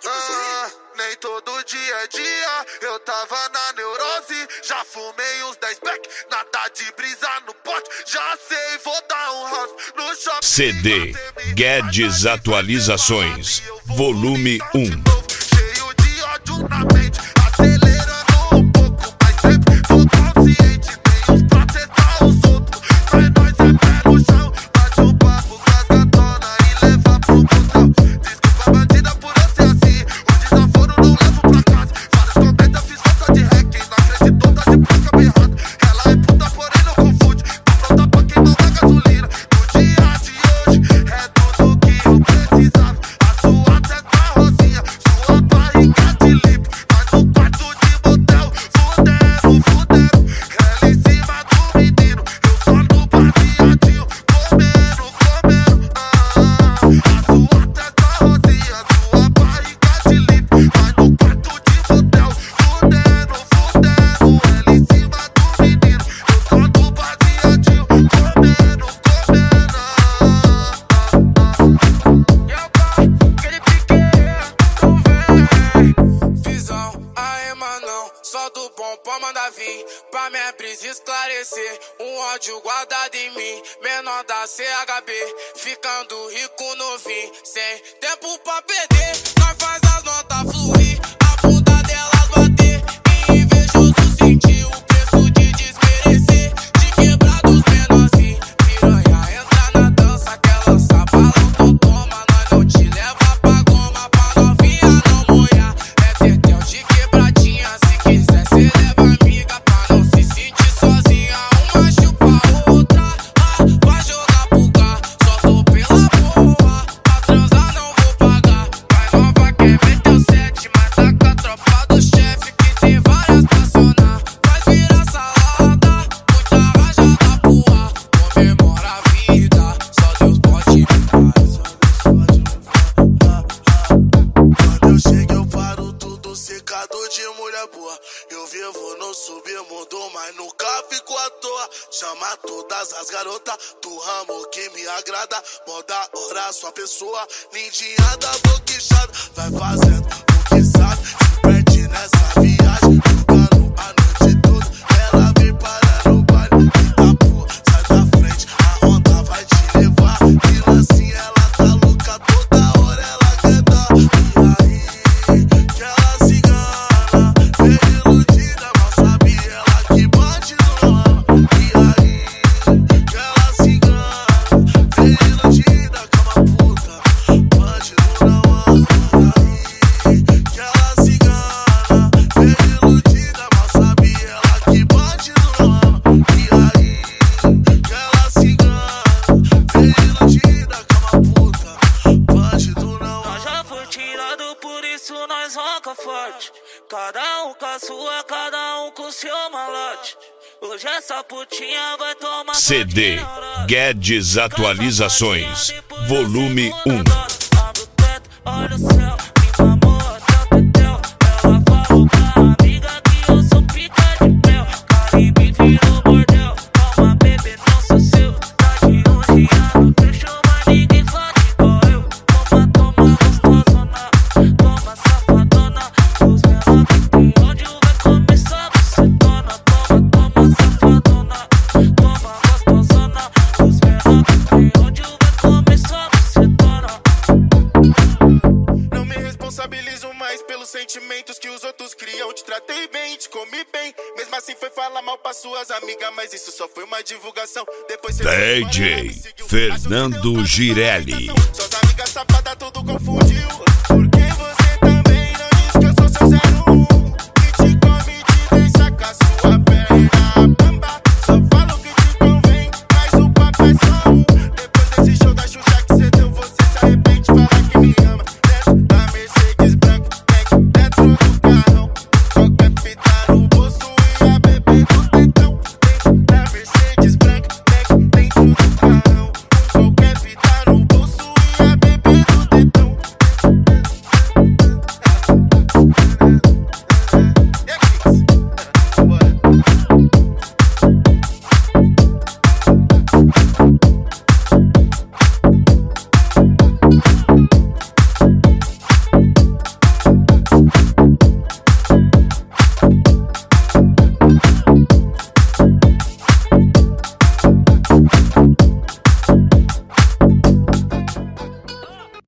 Nem todo dia é dia, eu tava na neurose. Já fumei uns 10 back, nada de brisa no pote. Já sei, vou dar um house no shopping. CD Guedes Atualizações, volume 1. Cheio de ódio na mente, acelerando um pouco, mas sempre sou consciente. Tem uns pra testar os outros, pra nós é pé no chão. Bate um papo com as gatonas e leva pro motel. Desculpa bandida por eu ser assim, o desaforo não levo pra casa. Vários comentários, eu fiz falta de rec, quem não acreditou tá de placa bem errada. Ela é puta, porém não confunde, tá pronta pra queimar a gasolina. No dia de hoje, é tudo que eu precisava. A sua testa rosinha, sua barriga de lipo. Mas no quarto de motel, fudendo. Ela em cima do menino, eu só no baseadinho, comendo. A sua testa rosinha, sua barriga de lipo. Mas no quarto de motel, fudendo. Ela em cima do menino, eu só no baseadinho, comendo. Aquele piqueiro, tu vem. Visão, aí manão, só do bom pra mandar vir. Pra minha brisa esclarecer, um ódio guardado em mim. Menor da CHB, ficando rico no vinho. Sem tempo pra perder, nós faz as notas fluir. A bunda delas bater, e invejoso sentir o preço de desmerecer. De quebrar dos menorzinhos, piranha entra na dança, quer lançar balão, então toma. Nós não te leva pra goma, pra novinha não molhar. É tetel de quebradinha, se quiser cê leva amiga, pra não se sentir sozinha. Uma chupa a outra, vai jogar pro gar. Só tô pela boa, pra transar não vou pagar. Vai nova quer meter o 7, mas tá com a tropa do chefe, que tem várias nacional. Faz virar salada, muita rajada pro ar. Comemora a vida, só Deus pode me Quando eu chego eu paro tudo secado de mulher boa. Eu vivo no submundo, mas nunca fico à toa. Chama todas as garotas do ramo que me agrada. Moda hora sua pessoa, lindinha da boquechada. Vai fazendo o que sabe, se perde nessa viagem. Jogando a noite toda, ela vem parar no baile. Eita porra, sai da frente, a onda vai te levar. E assim ela tá louca, toda hora ela quer dar. E aí, que ela se engana, veio iludida, mal sabe ela que bate no ama. E aí, que ela se engana, veio iludida, cama puta, bate no ama. E aí, que ela se engana, veio iludida, mal sabe ela que bate no ama. E aí, que ela se engana, veio iludida, cama puta, bate no ama. Nós já foi tirado, por isso nós ronca forte. Cada um com a sua, cada um com seu malote. Hoje essa putinha vai tomar CD Guedes Atualizações, volume 1. Abre o teto, olha o céu, me mamou até o tetel. Ela falou pra amiga que eu sou pica de mel. Caribe virou bordel, calma bebê, não sou seu. Tá de 11 anos, deixou, mas ninguém fala igual eu. Toma gostosona, toma safadona. Os menores que tem ódio vai começar, você dona. Toma safadona, toma gostosona. Os menores que tem ódio vai começar, você dona. Não me responsabilizo mais pelos sentimentos que os outros criam. Te tratei bem, te comi bem. Mesmo assim foi falar mal pra suas amigas, mas isso só foi uma divulgação. Depois você DJ Fernando Girelli. Suas amigas safadas tudo confundiu.